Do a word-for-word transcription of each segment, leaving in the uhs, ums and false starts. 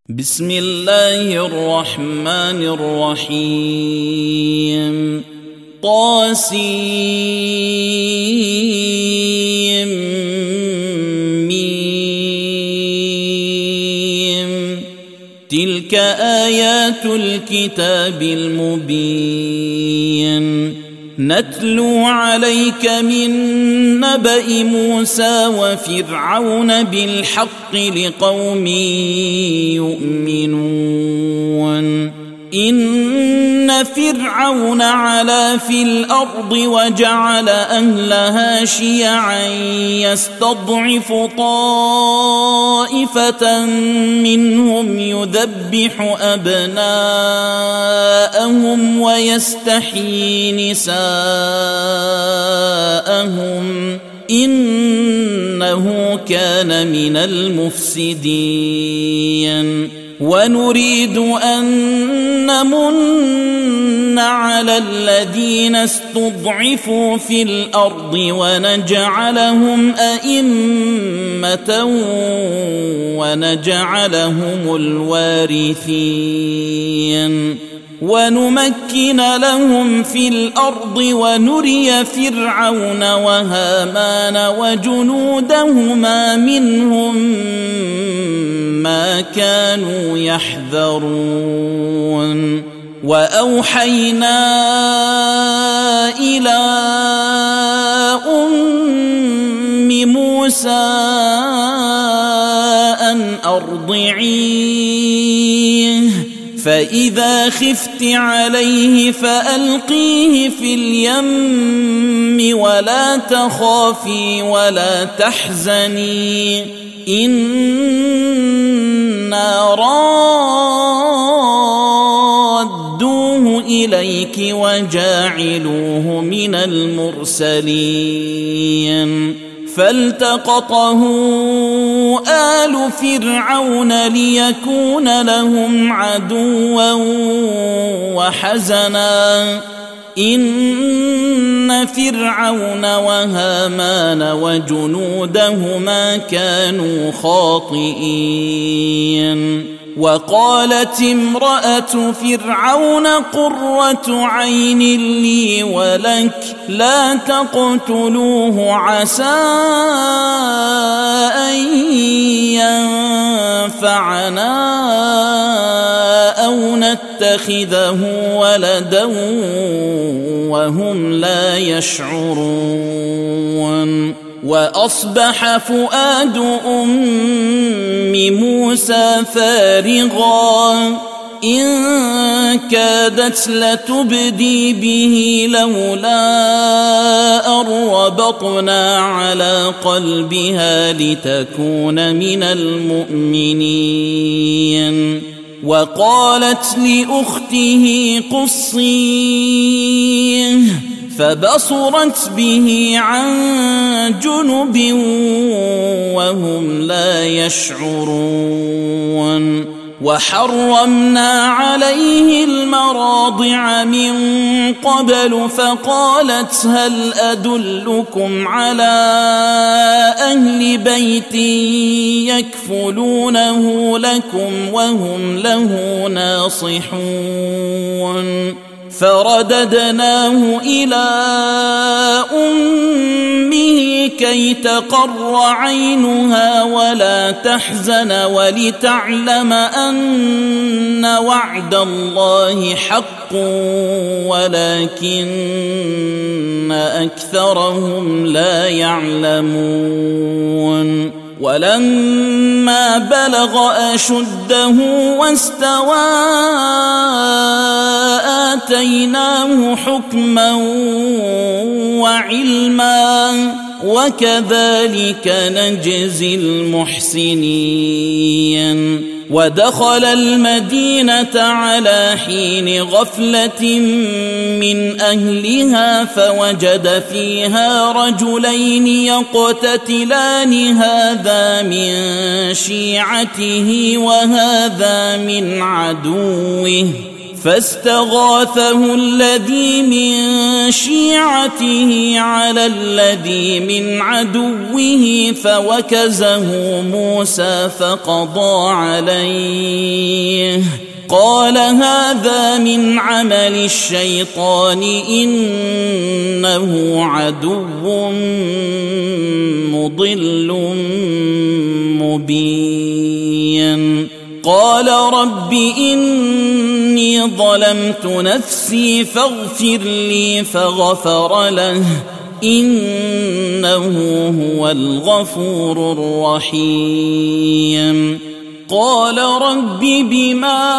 بسم الله الرحمن الرحيم طاسيم ميم تلك آيات الكتاب المبين نتلو عليك من نبأ موسى وفرعون بالحق لقوم يؤمنون إن فرعون علا في الأرض وجعل أهلها شيعا يستضعف طائفة منهم يذبح أبناءهم ويستحيي نساءهم إنه كان من المفسدين ونريد أن نمن على الذين استضعفوا في الأرض ونجعلهم أئمة ونجعلهم الوارثين ونمكن لهم في الأرض ونري فرعون وهامان وجنودهما منهم ما كانوا يحذرون وأوحينا إلى أم موسى أن أرضعيه فإذا خفت عليه فألقيه في اليم ولا تخافي ولا تحزني إنا رادوه إليك وجاعلوه من المرسلين فالتقطه آل فرعون ليكون لهم عدوا وحزنا إن فرعون وهامان وجنودهما كانوا خاطئين وقالت امرأة فرعون قرة عين لي ولك لا تقتلوه عسى أن ينفعنا أو نتخذه ولدا وهم لا يشعرون وأصبح فؤاد أم موسى فارغا إن كادت لتبدي به لولا أن ربطنا على قلبها لتكون من المؤمنين وقالت لأخته قصيه فبصرت به عن جنب وهم لا يشعرون وحرمنا عليه المراضع من قبل فقالت هل أدلكم على أهل بيت يكفلونه لكم وهم له ناصحون فرددناه إلى أمه كي تقر عينها ولا تحزن ولتعلم أن وعد الله حق ولكن أكثرهم لا يعلمون ولما بلغ أشده واستوى آتيناه حكما وعلما وكذلك نجزي المحسنين ودخل المدينة على حين غفلة من أهلها فوجد فيها رجلين يقتتلان هذا من شيعته وهذا من عدوه فاستغاثه الذي من شيعته على الذي من عدوه فوكزه موسى فقضى عليه قال هذا من عمل الشيطان إنه عدو مضل مبين قال رب إني ظلمت نفسي فاغفر لي فغفر له إنه هو الغفور الرحيم قال رب بما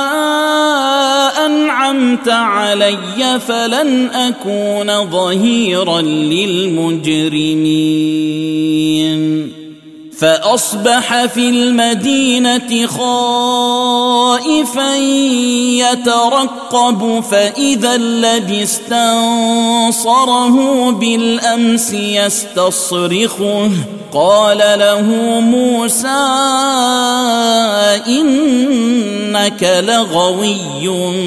أنعمت علي فلن أكون ظهيرا للمجرمين فأصبح في المدينة خائفا يترقب فإذا الذي استنصره بالأمس يستصرخه قال له موسى إنك لغوي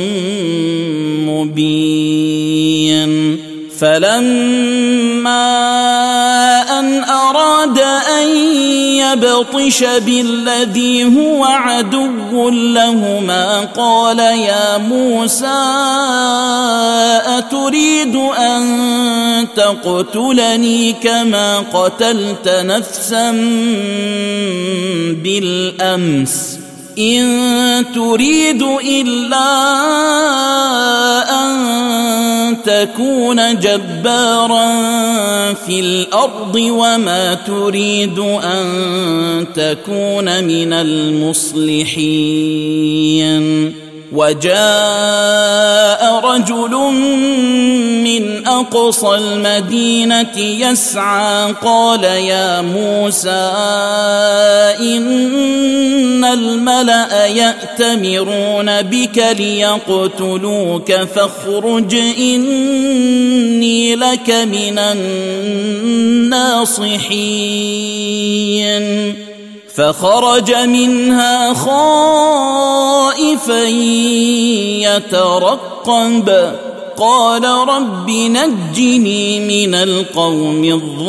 مبين فلما أن أراد أن يبطش بالذي هو عدو لهما قال يا موسى أتريد أن تقتلني كما قتلت نفسا بالأمس إن تريد إلا أن تكون جبارا في الأرض وما تريد أن تكون من المصلحين وجاء رجل من أقصى المدينة يسعى قال يا موسى إن الملأ يأتمرون بك ليقتلوك فاخرج إني لك من الناصحين فخرج منها خائفا يترقب قال رب نجني من القوم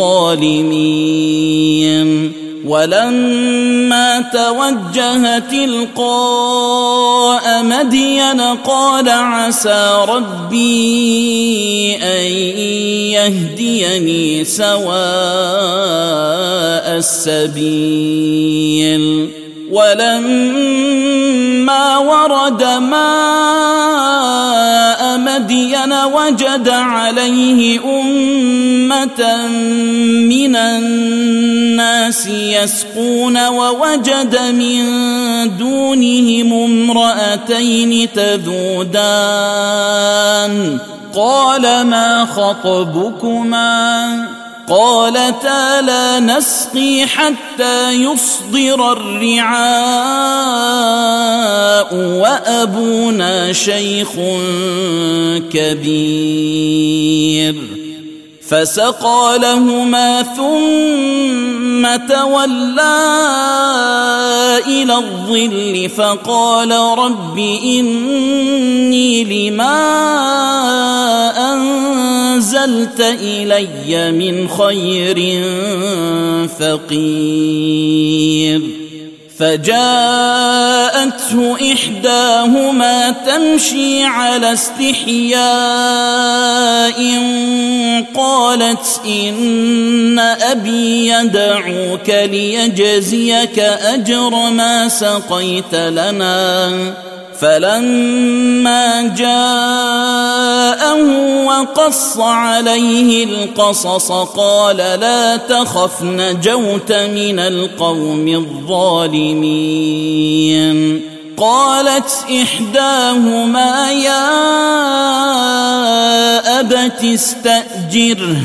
الظالمين ولما توجه تلقاء مدين قال عسى ربي أن يهديني سواء السبيل ولما ورد ماء مدين وجد عليه أمة من الناس يسقون ووجد من دونهم امرأتين تذودان قال ما خطبكما قالتا لا نسقي حتى يصدر الرعاء وأبونا شيخ كبير فسقى لهما ثم تولى إلى الظل فقال رب إني لما أنزلت إلي من خير فقير فجاءته إحداهما تمشي على استحياء قالت إن أبي يدعوك ليجزيك أجر ما سقيت لنا فلما جاءه وقص عليه القصص قال لا تخف نجوت من القوم الظالمين قالت إحداهما يا أبت استأجره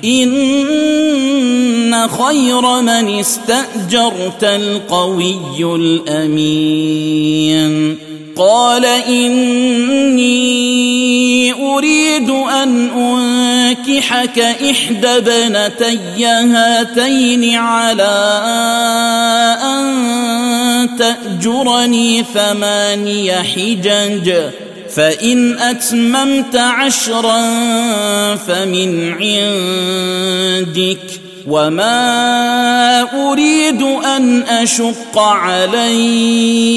إن خير من استأجرت القوي الأمين قال إني أريد أن أنكحك إحدى ابنتي هاتين على أن تأجرني ثماني حجج فإن أتممت عشرا فمن عندك وما أريد أن أشق عليك